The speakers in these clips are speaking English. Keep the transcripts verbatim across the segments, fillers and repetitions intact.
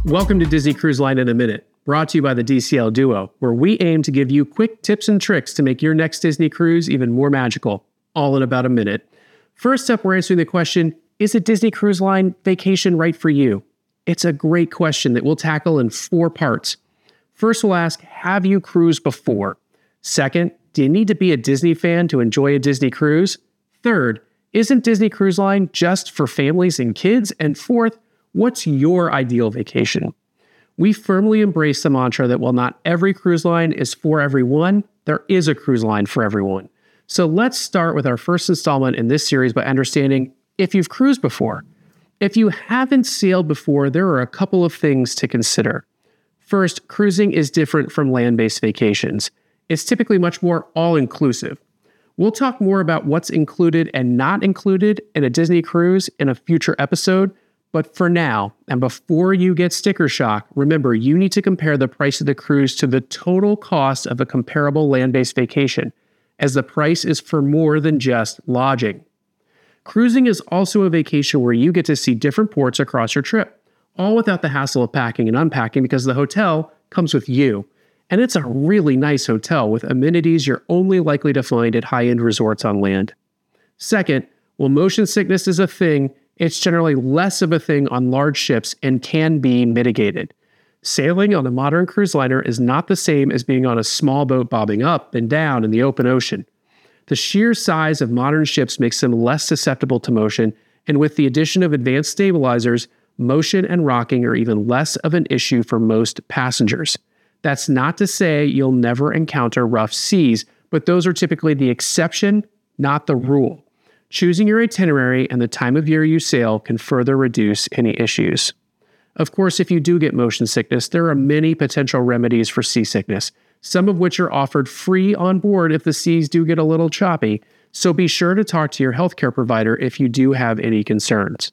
Welcome to Disney Cruise Line in a Minute, brought to you by the D C L Duo, where we aim to give you quick tips and tricks to make your next Disney cruise even more magical, all in about a minute. First up, we're answering the question, is a Disney Cruise Line vacation right for you? It's a great question that we'll tackle in four parts. First, we'll ask, have you cruised before? Second, do you need to be a Disney fan to enjoy a Disney cruise? Third, isn't Disney Cruise Line just for families and kids? And fourth, what's your ideal vacation? We firmly embrace the mantra that while not every cruise line is for everyone, there is a cruise line for everyone. So let's start with our first installment in this series by understanding if you've cruised before. If you haven't sailed before, there are a couple of things to consider. First, cruising is different from land-based vacations. It's typically much more all-inclusive. We'll talk more about what's included and not included in a Disney cruise in a future episode, but for now, and before you get sticker shock, remember you need to compare the price of the cruise to the total cost of a comparable land-based vacation, as the price is for more than just lodging. Cruising is also a vacation where you get to see different ports across your trip, all without the hassle of packing and unpacking because the hotel comes with you. And it's a really nice hotel with amenities you're only likely to find at high-end resorts on land. Second, while motion sickness is a thing, it's generally less of a thing on large ships and can be mitigated. Sailing on a modern cruise liner is not the same as being on a small boat bobbing up and down in the open ocean. The sheer size of modern ships makes them less susceptible to motion, and with the addition of advanced stabilizers, motion and rocking are even less of an issue for most passengers. That's not to say you'll never encounter rough seas, but those are typically the exception, not the rule. Choosing your itinerary and the time of year you sail can further reduce any issues. Of course, if you do get motion sickness, there are many potential remedies for seasickness, some of which are offered free on board if the seas do get a little choppy, so be sure to talk to your healthcare provider if you do have any concerns.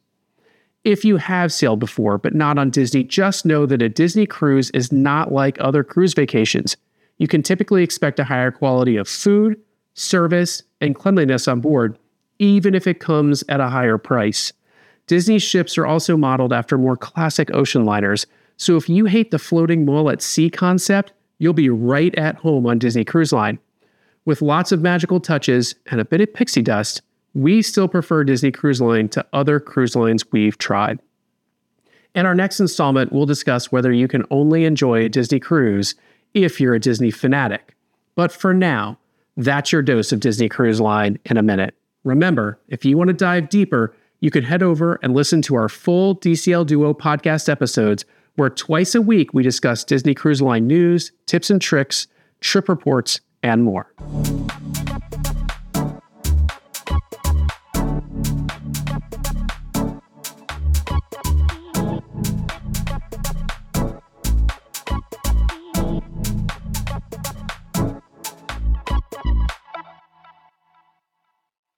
If you have sailed before, but not on Disney, just know that a Disney cruise is not like other cruise vacations. You can typically expect a higher quality of food, service, and cleanliness on board, even if it comes at a higher price. Disney ships are also modeled after more classic ocean liners, so if you hate the floating mall at sea concept, you'll be right at home on Disney Cruise Line. With lots of magical touches and a bit of pixie dust, we still prefer Disney Cruise Line to other cruise lines we've tried. In our next installment, we'll discuss whether you can only enjoy a Disney cruise if you're a Disney fanatic. But for now, that's your dose of Disney Cruise Line in a minute. Remember, if you want to dive deeper, you can head over and listen to our full D C L Duo podcast episodes, where twice a week we discuss Disney Cruise Line news, tips and tricks, trip reports, and more.